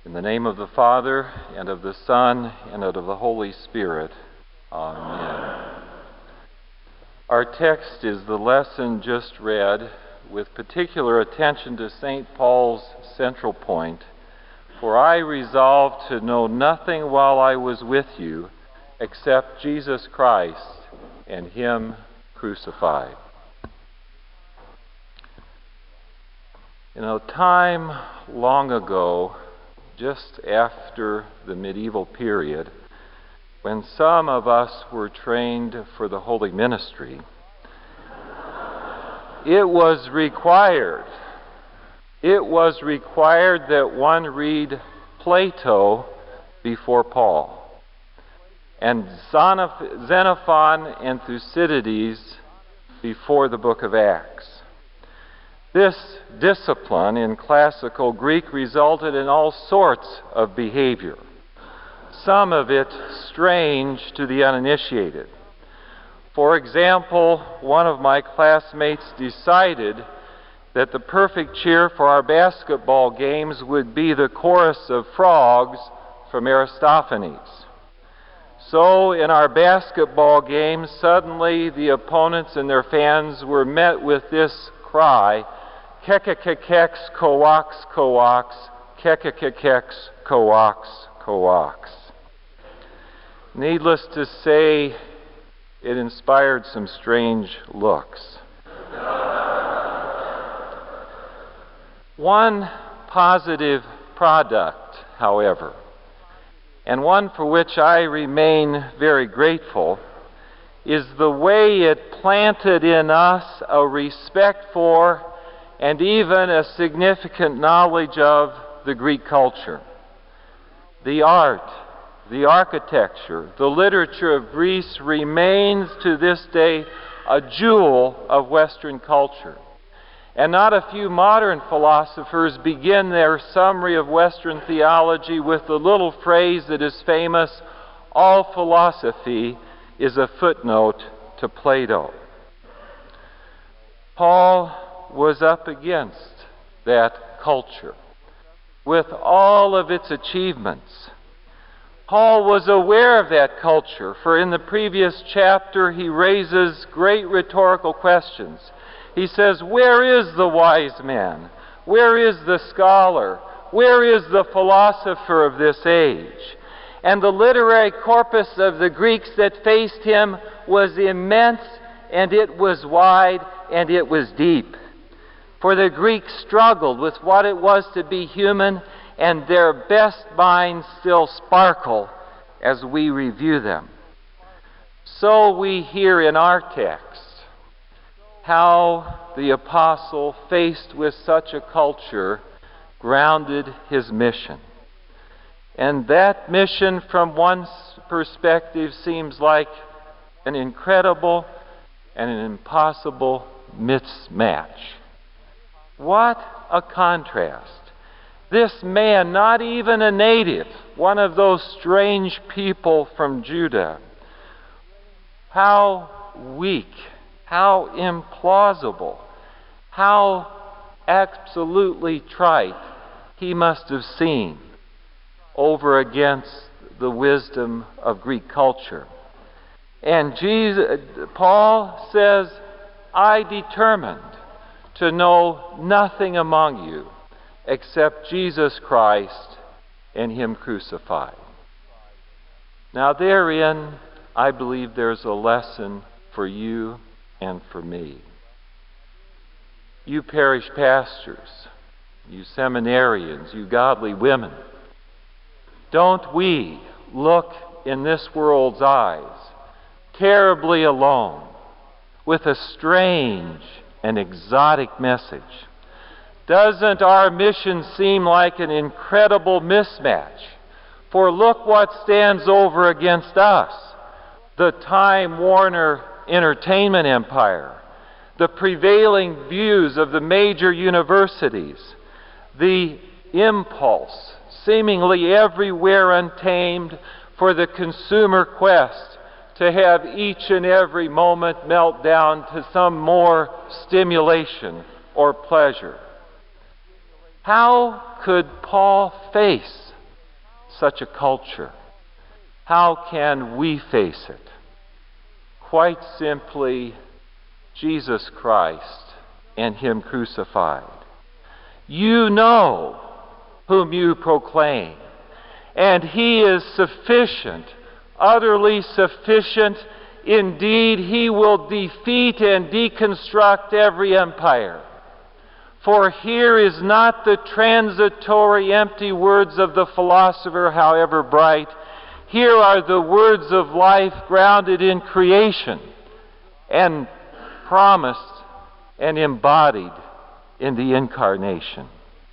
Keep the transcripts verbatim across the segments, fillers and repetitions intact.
In the name of the Father, and of the Son, and of the Holy Spirit. Amen. Our text is the lesson just read, with particular attention to Saint Paul's central point. For I resolved to know nothing while I was with you, except Jesus Christ and Him crucified. In a time long ago, just after the medieval period, when some of us were trained for the holy ministry, it was required, it was required that one read Plato before Paul, and Xenophon and Thucydides before the book of Acts. This discipline in classical Greek resulted in all sorts of behavior, some of it strange to the uninitiated. For example, one of my classmates decided that the perfect cheer for our basketball games would be the chorus of frogs from Aristophanes. So in our basketball games, suddenly the opponents and their fans were met with this cry, Kekekekeks, coax, coax, kekekekeks, coax, coax. Needless to say, it inspired some strange looks. One positive product, however, and one for which I remain very grateful, is the way it planted in us a respect for and even a significant knowledge of the Greek culture. The art, the architecture, the literature of Greece remains to this day a jewel of Western culture. And not a few modern philosophers begin their summary of Western theology with the little phrase that is famous, all philosophy is a footnote to Plato. Paul was up against that culture with all of its achievements. Paul was aware of that culture, for in the previous chapter he raises great rhetorical questions. He says, where is the wise man? Where is the scholar? Where is the philosopher of this age? And the literary corpus of the Greeks that faced him was immense, and it was wide, and it was deep. For the Greeks struggled with what it was to be human, and their best minds still sparkle as we review them. So we hear in our text how the apostle, faced with such a culture, grounded his mission. And that mission, from one perspective, seems like an incredible and an impossible mismatch. What a contrast. This man, not even a native, one of those strange people from Judah, how weak, how implausible, how absolutely trite he must have seemed over against the wisdom of Greek culture. And Jesus, Paul says, I determined to know nothing among you except Jesus Christ and Him crucified. Now therein, I believe there's a lesson for you and for me. You parish pastors, you seminarians, you godly women, don't we look in this world's eyes terribly alone with a strange and exotic message? Doesn't our mission seem like an incredible mismatch? For look what stands over against us: the Time Warner entertainment empire, the prevailing views of the major universities, the impulse, seemingly everywhere untamed, for the consumer quest to have each and every moment melt down to some more stimulation or pleasure. How could Paul face such a culture? How can we face it? Quite simply, Jesus Christ and Him crucified. You know whom you proclaim, and He is sufficient, utterly sufficient. Indeed, He will defeat and deconstruct every empire. For here is not the transitory empty words of the philosopher, however bright. Here are the words of life grounded in creation and promised and embodied in the incarnation.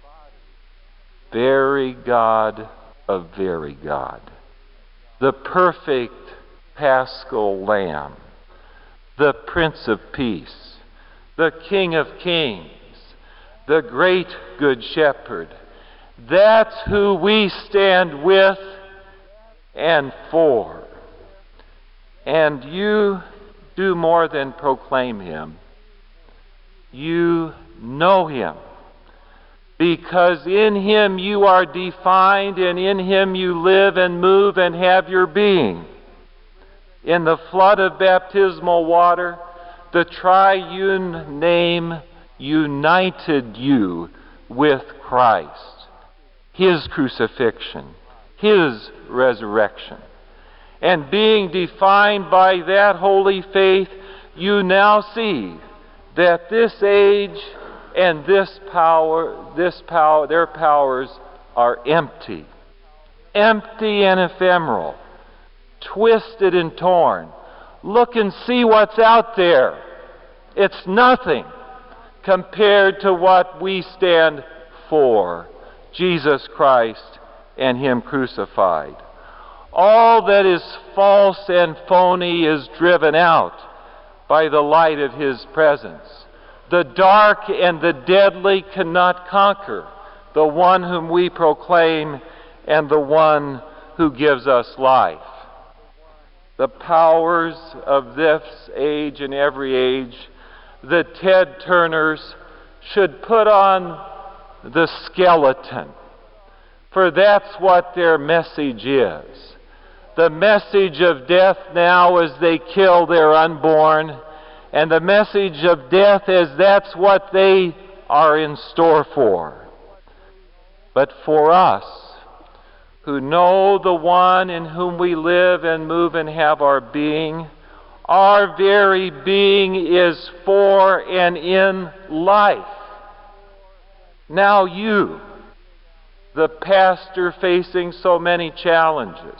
Very God of very God, the perfect Paschal Lamb, the Prince of Peace, the King of Kings, the great Good Shepherd. That's who we stand with and for. And you do more than proclaim Him. You know Him, because in Him you are defined, and in Him you live and move and have your being. In the flood of baptismal water, the triune name united you with Christ, His crucifixion, His resurrection. And being defined by that holy faith, you now see that this age and this power, this power, their powers are empty. Empty and ephemeral. Twisted and torn. Look and see what's out there. It's nothing compared to what we stand for, Jesus Christ and Him crucified. All that is false and phony is driven out by the light of His presence. The dark and the deadly cannot conquer the one whom we proclaim and the one who gives us life. The powers of this age and every age, the Ted Turners, should put on the skeleton, for that's what their message is. The message of death now as they kill their unborn, and the message of death as that's what they are in store for. But for us, who know the one in whom we live and move and have our being, our very being is for and in life. Now you, the pastor facing so many challenges,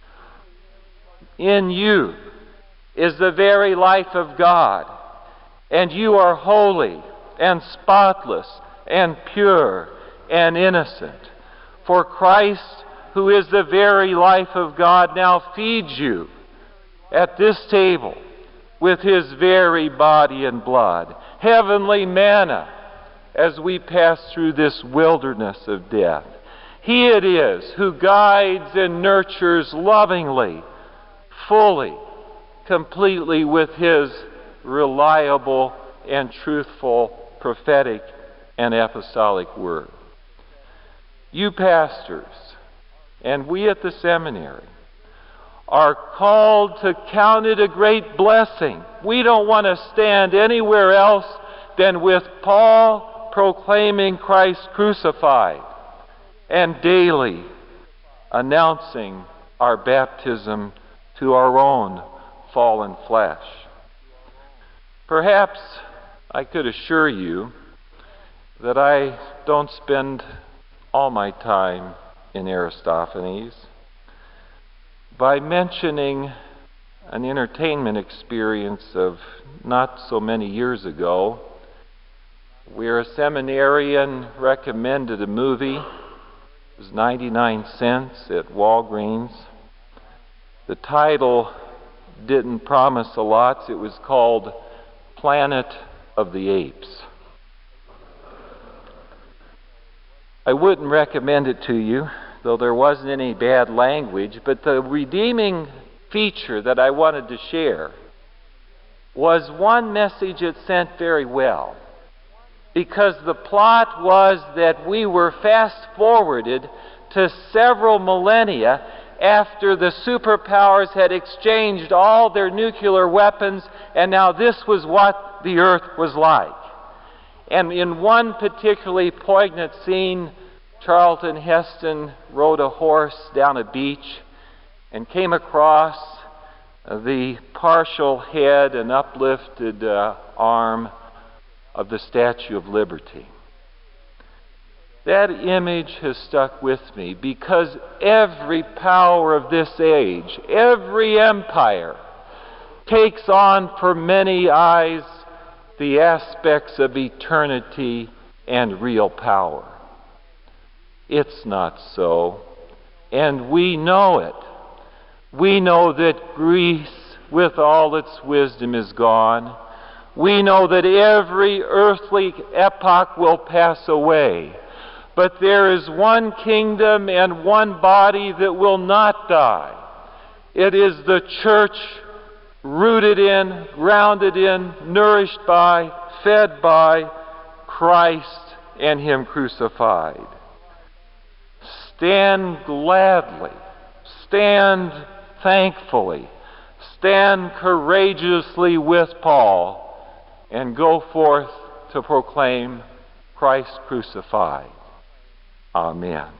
in you is the very life of God, and you are holy and spotless and pure and innocent. For Christ, who is the very life of God, now feeds you at this table with His very body and blood. Heavenly manna as we pass through this wilderness of death. He it is who guides and nurtures lovingly, fully, completely with His reliable and truthful prophetic and apostolic word. You pastors, and we at the seminary, are called to count it a great blessing. We don't want to stand anywhere else than with Paul proclaiming Christ crucified and daily announcing our baptism to our own fallen flesh. Perhaps I could assure you that I don't spend all my time in Aristophanes by mentioning an entertainment experience of not so many years ago, where a seminarian recommended a movie. It was ninety-nine cents at Walgreens. The title didn't promise a lot. It was called Planet of the Apes. I wouldn't recommend it to you, though there wasn't any bad language, but the redeeming feature that I wanted to share was one message it sent very well. Because the plot was that we were fast forwarded to several millennia after the superpowers had exchanged all their nuclear weapons, and now this was what the earth was like. And in one particularly poignant scene, Charlton Heston rode a horse down a beach and came across the partial head and uplifted uh, arm of the Statue of Liberty. That image has stuck with me because every power of this age, every empire, takes on for many eyes the aspects of eternity and real power. It's not so, and we know it. We know that Greece, with all its wisdom, is gone. We know that every earthly epoch will pass away. But there is one kingdom and one body that will not die. It is the church, rooted in, grounded in, nourished by, fed by Christ and Him crucified. Stand gladly, stand thankfully, stand courageously with Paul, and go forth to proclaim Christ crucified. Amen.